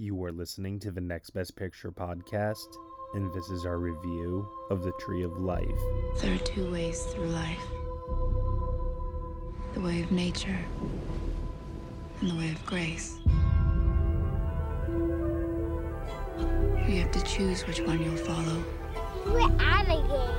You are listening to the Next Best Picture podcast, and this is our review of The Tree of Life. There are two ways through life. The way of nature and the way of grace. You have to choose which one you'll follow. We're alligators.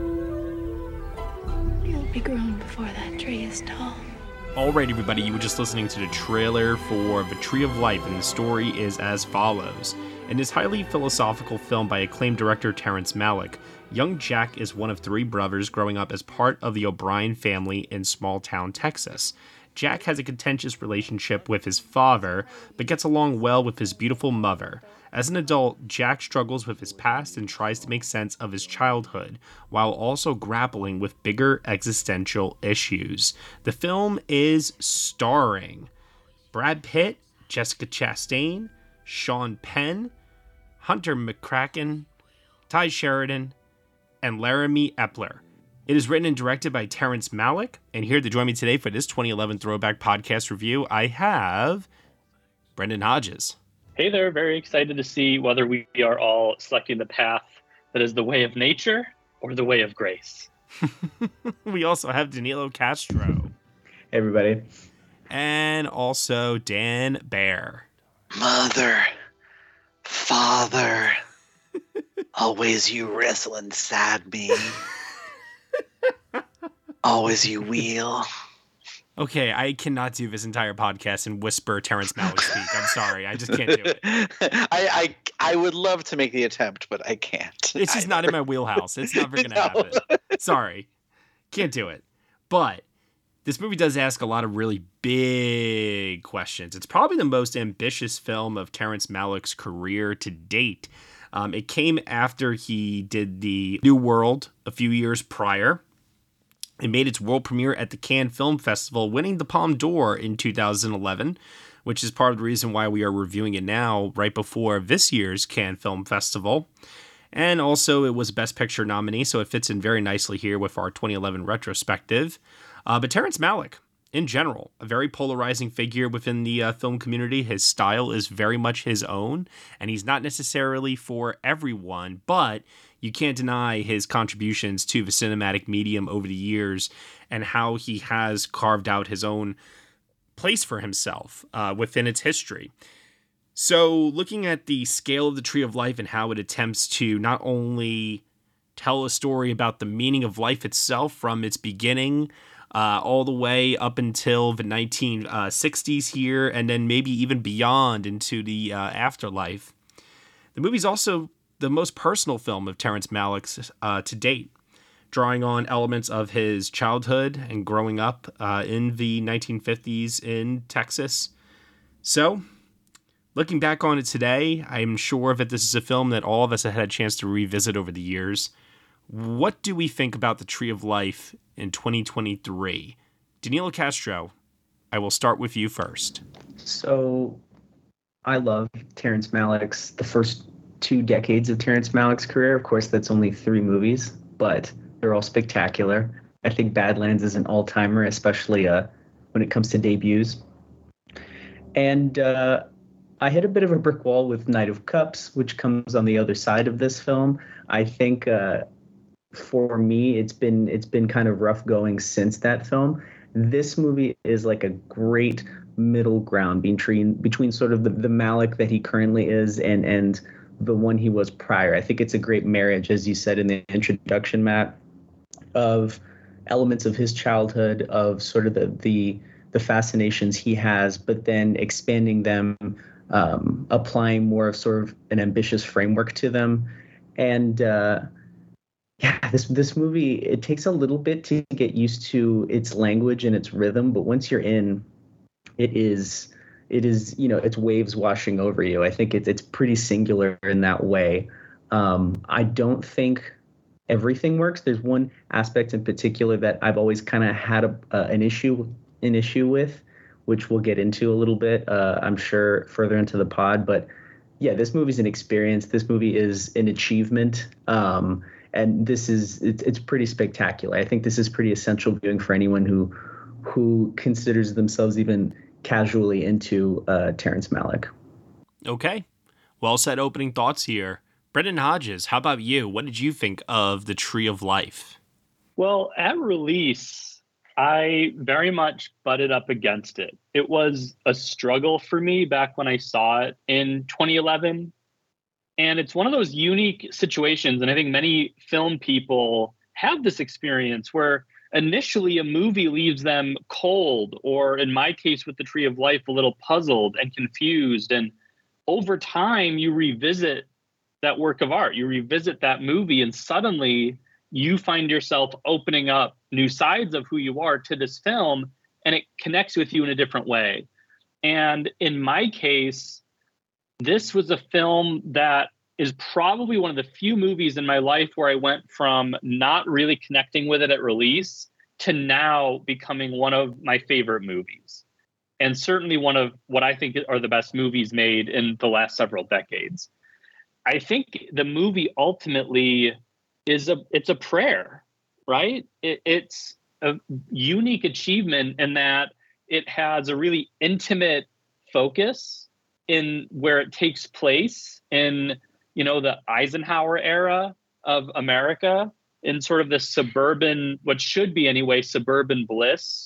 You'll be grown before that tree is tall. Alright, everybody, you were just listening to the trailer for The Tree of Life, and the story is as follows. In this highly philosophical film by acclaimed director Terrence Malick, young Jack is one of three brothers growing up as part of the O'Brien family in small-town Texas. Jack has a contentious relationship with his father, but gets along well with his beautiful mother. As an adult, Jack struggles with his past and tries to make sense of his childhood, while also grappling with bigger existential issues. The film is starring Brad Pitt, Jessica Chastain, Sean Penn, Hunter McCracken, Ty Sheridan, and Laramie Epler. It is written and directed by Terrence Malick, and here to join me today for this 2011 Throwback Podcast review, I have Brendan Hodges. Hey there, very excited to see whether we are all selecting the path that is the way of nature or the way of grace. We also have Danilo Castro. Hey, everybody. And also Dan Baer. Mother, father, always you wrestle inside me. Always you wheel. Okay, I cannot do this entire podcast and whisper Terrence Malick speak. I'm sorry, I just can't do it. I would love to make the attempt, but I can't. It's just not in my wheelhouse. It's never going to happen. Sorry. Can't do it. But this movie does ask a lot of really big questions. It's probably the most ambitious film of Terrence Malick's career to date. It came after he did The New World a few years prior. It made its world premiere at the Cannes Film Festival, winning the Palme d'Or in 2011, which is part of the reason why we are reviewing it now, right before this year's Cannes Film Festival. And also, it was a Best Picture nominee, so it fits in very nicely here with our 2011 retrospective. But Terrence Malick, in general, a very polarizing figure within the film community. His style is very much his own, and he's not necessarily for everyone, but you can't deny his contributions to the cinematic medium over the years and how he has carved out his own place for himself within its history. So looking at the scale of The Tree of Life and how it attempts to not only tell a story about the meaning of life itself from its beginning all the way up until the 1960s here, and then maybe even beyond into the afterlife. The movie's also the most personal film of Terrence Malick's to date, drawing on elements of his childhood and growing up in the 1950s in Texas. So, looking back on it today, I'm sure that this is a film that all of us have had a chance to revisit over the years. What do we think about The Tree of Life in 2023? Danilo Castro, I will start with you first. So, I love Terrence Malick's, the first 2 decades of Terrence Malick's career. Of course, that's only 3 movies, but they're all spectacular. I think Badlands is an all-timer, especially when it comes to debuts. And I hit a bit of a brick wall with Knight of Cups, which comes on the other side of this film. I think for me, it's been kind of rough going since that film. This movie is like a great middle ground between sort of the Malick that he currently is and the one he was prior. I think it's a great marriage, as you said in the introduction, Matt, of elements of his childhood, of sort of the fascinations he has, but then expanding them, applying more of sort of an ambitious framework to them. And this movie, it takes a little bit to get used to its language and its rhythm, but once you're in, it is, it's waves washing over you. I think it's pretty singular in that way. I don't think everything works. There's one aspect in particular that I've always kind of had an issue with, which we'll get into a little bit, I'm sure, further into the pod. But yeah, this movie's an experience. This movie is an achievement. And it's pretty spectacular. I think this is pretty essential viewing for anyone who considers themselves even casually into Terrence Malick. Okay. Well said opening thoughts here. Brendan Hodges, how about you? What did you think of The Tree of Life? Well, at release, I very much butted up against it. It was a struggle for me back when I saw it in 2011. And it's one of those unique situations. And I think many film people have this experience where initially a movie leaves them cold, or in my case with The Tree of Life, a little puzzled and confused. And over time, you revisit that work of art, you revisit that movie, and suddenly you find yourself opening up new sides of who you are to this film, and it connects with you in a different way. And in my case, this was a film that is probably one of the few movies in my life where I went from not really connecting with it at release to now becoming one of my favorite movies. And certainly one of what I think are the best movies made in the last several decades. I think the movie ultimately it's a prayer, right? It's a unique achievement in that it has a really intimate focus in where it takes place in, the Eisenhower era of America, in sort of this suburban, what should be anyway, suburban bliss.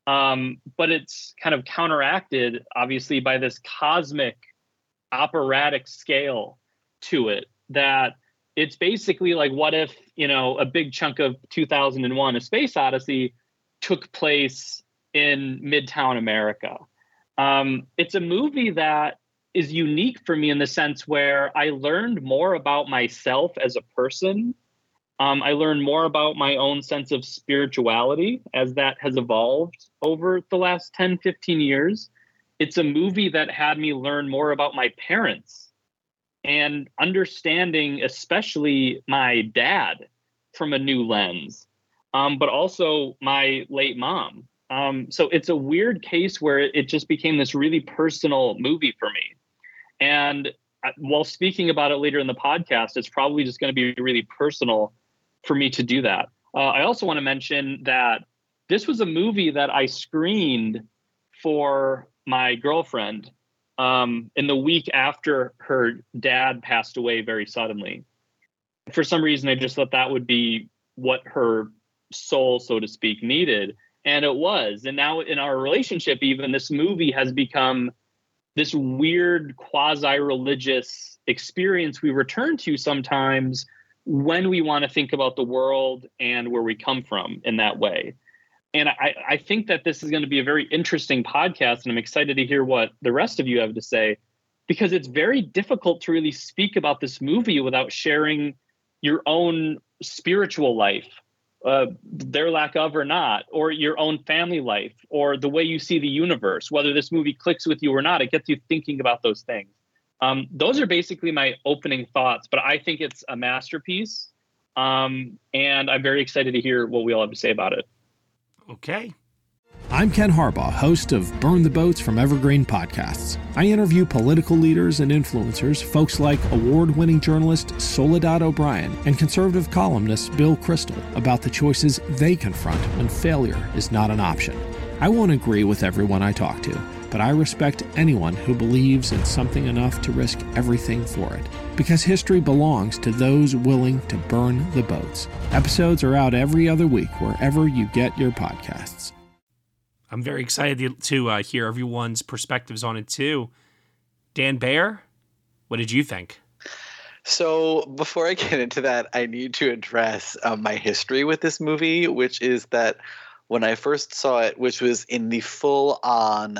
But it's kind of counteracted, obviously, by this cosmic operatic scale to it, that it's basically like, what if, a big chunk of 2001, A Space Odyssey, took place in Midtown America. It's a movie that is unique for me in the sense where I learned more about myself as a person. I learned more about my own sense of spirituality as that has evolved over the last 10, 15 years. It's a movie that had me learn more about my parents and understanding especially my dad from a new lens, but also my late mom. So it's a weird case where it just became this really personal movie for me. And while speaking about it later in the podcast, it's probably just going to be really personal for me to do that. I also want to mention that this was a movie that I screened for my girlfriend in the week after her dad passed away very suddenly. For some reason, I just thought that would be what her soul, so to speak, needed. And it was. And now in our relationship, even, this movie has become this weird quasi-religious experience we return to sometimes when we want to think about the world and where we come from in that way. And I think that this is going to be a very interesting podcast, and I'm excited to hear what the rest of you have to say, because it's very difficult to really speak about this movie without sharing your own spiritual life, their lack of or not, or your own family life, or the way you see the universe. Whether this movie clicks with you or not, it gets you thinking about those things. Those are basically my opening thoughts, but I think it's a masterpiece, and I'm very excited to hear what we all have to say about it. Okay. I'm Ken Harbaugh, host of Burn the Boats from Evergreen Podcasts. I interview political leaders and influencers, folks like award-winning journalist Soledad O'Brien and conservative columnist Bill Kristol, about the choices they confront when failure is not an option. I won't agree with everyone I talk to, but I respect anyone who believes in something enough to risk everything for it, because history belongs to those willing to burn the boats. Episodes are out every other week wherever you get your podcasts. I'm very excited to hear everyone's perspectives on it too. Dan Bayer, what did you think? So before I get into that, I need to address my history with this movie, which is that when I first saw it, which was in the full-on,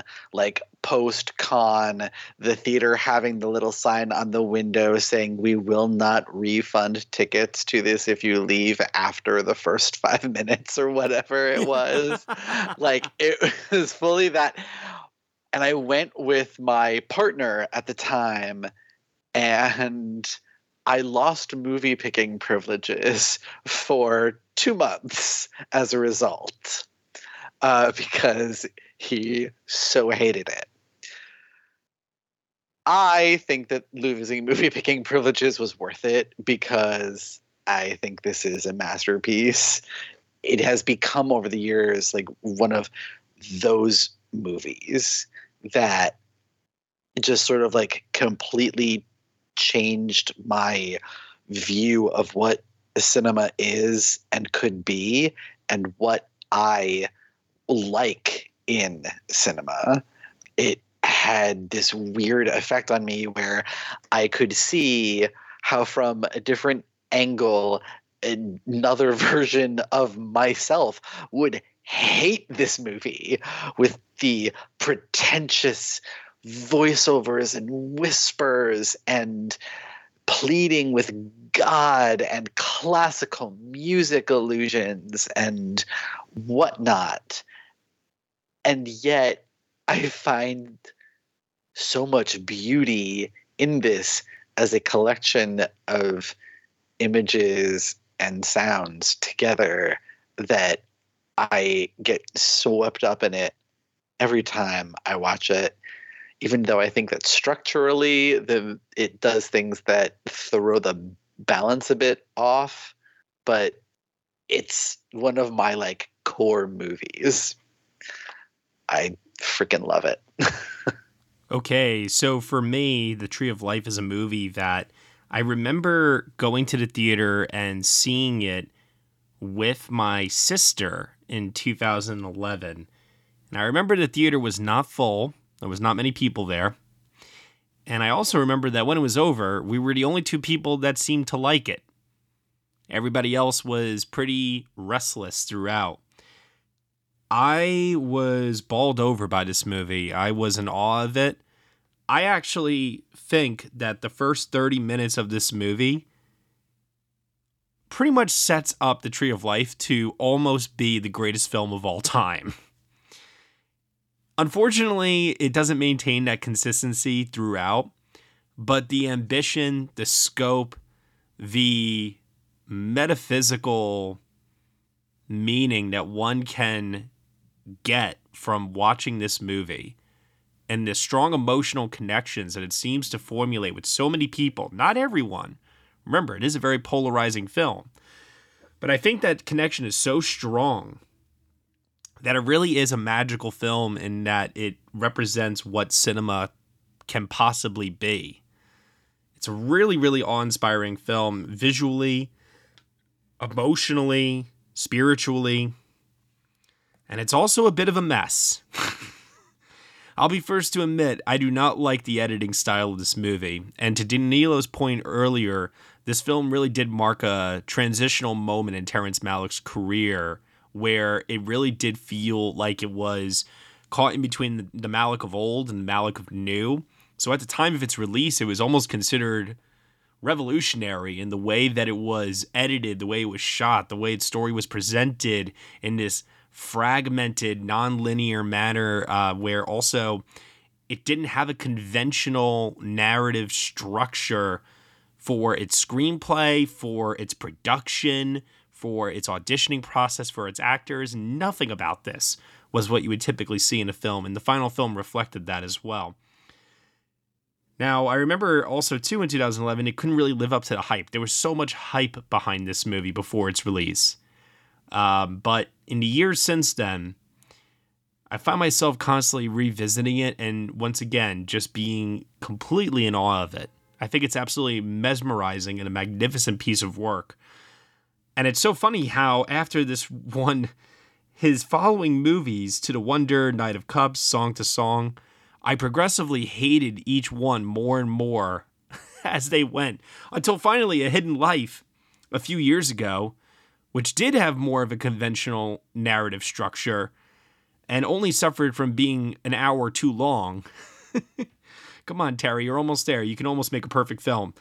post-con, the theater having the little sign on the window saying, "We will not refund tickets to this if you leave after the first 5 minutes," or whatever it was. It was fully that. And I went with my partner at the time, and I lost movie picking privileges for 2 months as a result, because he so hated it. I think that losing movie picking privileges was worth it, because I think this is a masterpiece. It has become over the years one of those movies that just sort of like completely changed my view of what cinema is and could be and what I like in cinema. It had this weird effect on me where I could see how from a different angle another version of myself would hate this movie with the pretentious voiceovers and whispers and pleading with God and classical music allusions and whatnot. And yet I find so much beauty in this as a collection of images and sounds together that I get swept up in it every time I watch it, even though I think that structurally it does things that throw the balance a bit off, but it's one of my like core movies. I freaking love it. Okay, so for me, The Tree of Life is a movie that I remember going to the theater and seeing it with my sister in 2011. And I remember the theater was not full. There was not many people there. And I also remember that when it was over, we were the only two people that seemed to like it. Everybody else was pretty restless throughout. I was bowled over by this movie. I was in awe of it. I actually think that the first 30 minutes of this movie pretty much sets up The Tree of Life to almost be the greatest film of all time. Unfortunately, it doesn't maintain that consistency throughout, but the ambition, the scope, the metaphysical meaning that one can get from watching this movie and the strong emotional connections that it seems to formulate with so many people, not everyone. Remember, it is a very polarizing film. But I think that connection is so strong that it really is a magical film in that it represents what cinema can possibly be. It's a really, really awe-inspiring film, visually, emotionally, spiritually, and it's also a bit of a mess. I'll be first to admit, I do not like the editing style of this movie, and to Danilo's point earlier, this film really did mark a transitional moment in Terrence Malick's career where it really did feel like it was caught in between the Malick of old and the Malick of new. So at the time of its release, it was almost considered revolutionary in the way that it was edited, the way it was shot, the way its story was presented in this fragmented, non-linear manner, where also it didn't have a conventional narrative structure for its screenplay, for its production, for its auditioning process, for its actors. Nothing about this was what you would typically see in a film, and the final film reflected that as well. Now, I remember also, too, in 2011, it couldn't really live up to the hype. There was so much hype behind this movie before its release. But in the years since then, I find myself constantly revisiting it and, once again, just being completely in awe of it. I think it's absolutely mesmerizing and a magnificent piece of work. And it's so funny how after this one, his following movies, To the Wonder, Knight of Cups, Song to Song, I progressively hated each one more and more as they went, until finally A Hidden Life a few years ago, which did have more of a conventional narrative structure and only suffered from being an hour too long. Come on, Terry, you're almost there. You can almost make a perfect film.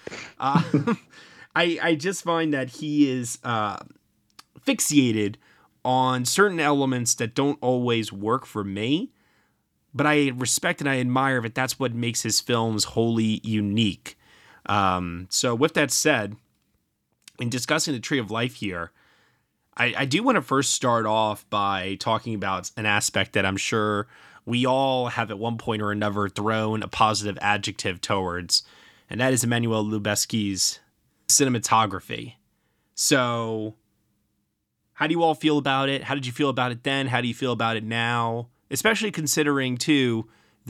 I just find that he is fixated on certain elements that don't always work for me, but I respect and I admire that that's what makes his films wholly unique. So with that said, in discussing The Tree of Life here, I do want to first start off by talking about an aspect that I'm sure we all have at one point or another thrown a positive adjective towards, and that is Emmanuel Lubezki's cinematography. So how do you all feel about it? How did you feel about it then? How do you feel about it now? Especially considering, too, that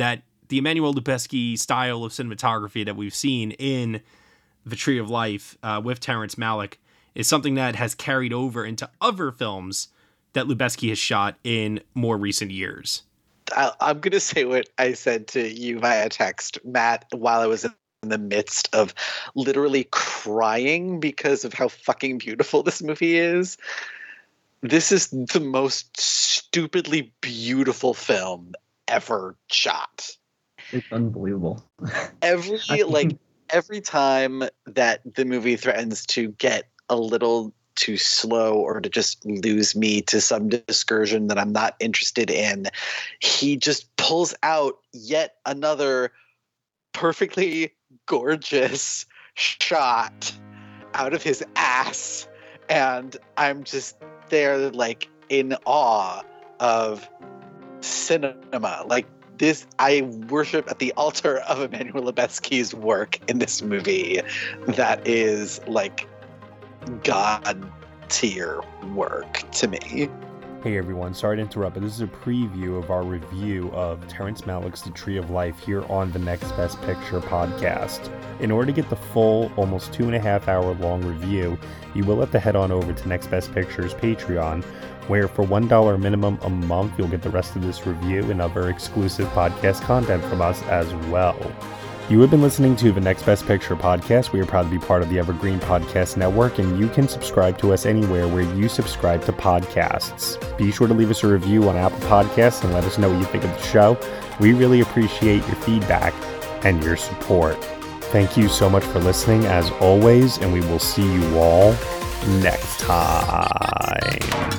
the Emmanuel Lubezki style of cinematography that we've seen in The Tree of Life with Terrence Malick is something that has carried over into other films that Lubezki has shot in more recent years. I'm going to say what I said to you via text, Matt, while I was in the midst of literally crying because of how fucking beautiful this movie is. This is the most stupidly beautiful film ever shot. It's unbelievable. Every time that the movie threatens to get a little too slow or to just lose me to some excursion that I'm not interested in, he just pulls out yet another perfectly gorgeous shot out of his ass. And I'm just there like in awe of cinema. Like this, I worship at the altar of Emmanuel Lubezki's work in this movie. That is like God tier work to me. Hey everyone, sorry to interrupt, but this is a preview of our review of Terrence Malick's The Tree of Life here on the Next Best Picture podcast. In order to get the full, almost 2.5 hour long review, you will have to head on over to Next Best Picture's Patreon, where for $1 minimum a month, you'll get the rest of this review and other exclusive podcast content from us as well. You have been listening to the Next Best Picture podcast. We are proud to be part of the Evergreen Podcast Network, and you can subscribe to us anywhere where you subscribe to podcasts. Be sure to leave us a review on Apple Podcasts and let us know what you think of the show. We really appreciate your feedback and your support. Thank you so much for listening, as always, and we will see you all next time.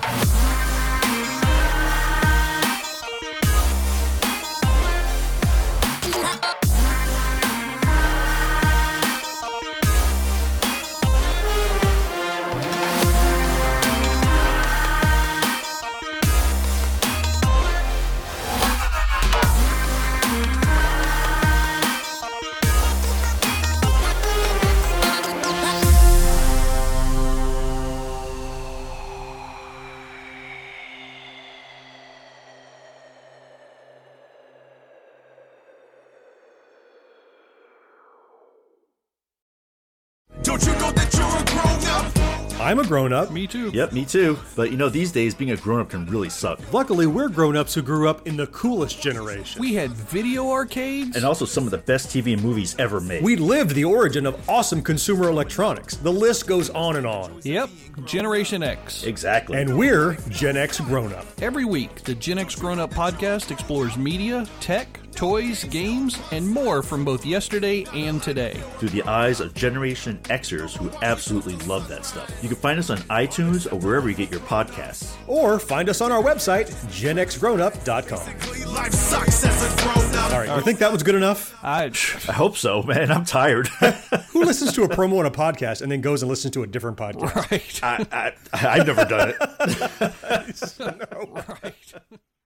Don't you know that you're a grown-up? I'm a grown-up. Me too. Yep, me too. But you know, these days being a grown-up can really suck. Luckily, we're grown-ups who grew up in the coolest generation. We had video arcades. And also some of the best TV and movies ever made. We lived the origin of awesome consumer electronics. The list goes on and on. Yep, Generation X. Exactly. And we're Gen X grown-up. Every week, the Gen X Grown Up podcast explores media, tech, toys, games, and more from both yesterday and today. Through the eyes of Generation Xers who absolutely love that stuff. You can find us on iTunes or wherever you get your podcasts. Or find us on our website, genxgrownup.com. Life sucks as a grown-up. All right, you think that was good enough? I hope so, man. I'm tired. Who listens to a promo on a podcast and then goes and listens to a different podcast? Right. I've never done it. No. Right.